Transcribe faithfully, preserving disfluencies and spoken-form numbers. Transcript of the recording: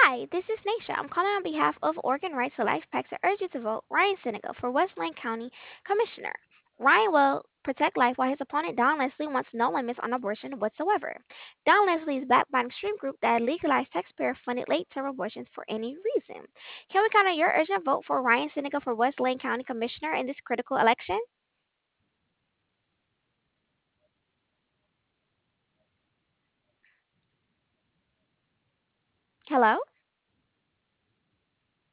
Hi, this is Naisha. I'm calling on behalf of Oregon Right to Life PAC to urge you to vote Ryan Sinegal for West Lane County Commissioner. Ryan will protect life while his opponent Don Leslie wants no limits on abortion whatsoever. Don Leslie is backed by an extreme group that legalized taxpayer-funded late-term abortions for any reason. Can we count on your urgent vote for Ryan Sinegal for West Lane County Commissioner in this critical election? Hello?